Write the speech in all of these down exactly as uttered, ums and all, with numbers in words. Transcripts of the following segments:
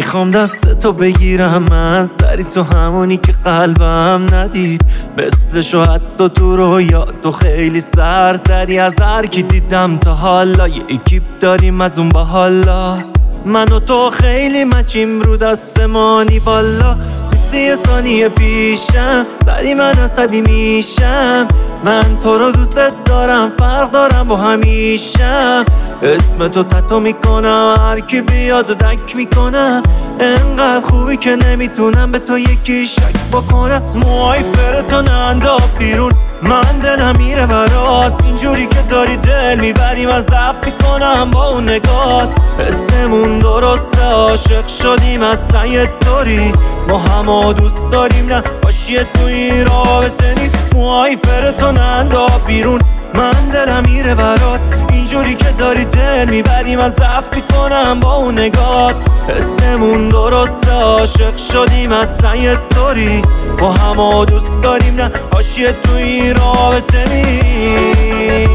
میخوام دست تو بگیرم من سری تو همونی که قلبم ندید مثلشو حتی تو رویا تو خیلی سردتری از هر کی دیدم تا حالا یه اکیپ داریم از اون با حالا من و تو خیلی مچیم رو دستمانی بالا بیستی یه ثانیه پیشم سری من عصبی میشم من تو رو دوست دارم فرق دارم با همیشم اسم تو تتو میکنم هر کی بیاد و دک میکنم انقدر خوبی که نمیتونم به تو یکی شک بکنم موهای فرتو ننداز بیرون من دلم میره برات اینجوری که داری دل میبریم از ضعف کنم با اون نگات اسمون درسته عاشق شدیم از سعی داری ما همه دوست داریم نه باشیه تو این رابطه نیست موهای فرتو ننداز بیرون من دلم میره برات اینجوری که داری دل میبریم از ضعف کنم با اون نگات اسمون درسته عاشق شدیم از سعی داری ما همه دوست داریم نه حاشیه تو این رابطه نیست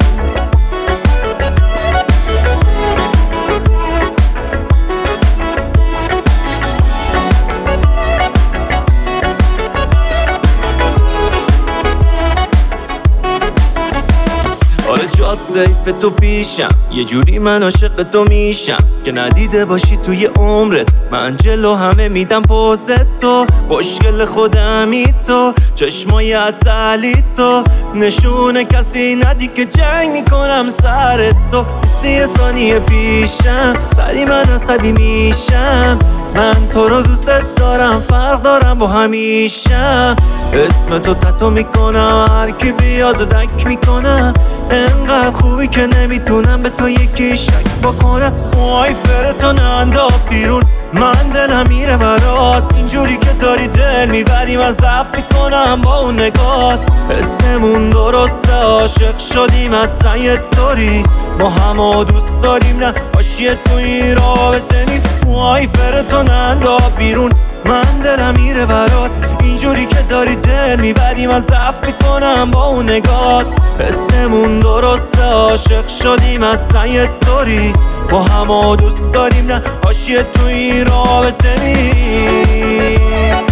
حالا جات سیف تو پیشم یه جوری من عاشق تو میشم که ندیده باشی توی عمرت من جلو همه میدم پوزت تو خوشگل خودمی تو چشمای عسلی تو نشونه کسی ندی که جنگ میکنم سر تو بیستی ثانیه پیشم سری من عصبی میشم من تو رو دوست دارم فرق دارم با همیشم اسم تو تتو میکنم هر کی بیاد و دک میکنم انقدر خوبی که نمیتونم به تو یکی شک بکنم موهای فرتو ننداز بیرون من دلم میره برات اینجوری که داری دل میبریم از ضعف کنم با اون نگات اسمون درسته عاشق شدیم از سعی داری ما همه دوست داریم نه حاشیه تو این رابطه نیست موهای فرتو ننداز بیرون من دلم میره برات اینجوری که داری دل میبریم از ضعف کنم با اون نگات اسمون درسته عاشق شدیم از سعی داری ما همه دوست داریم نه حاشیه تو این رابطه نیست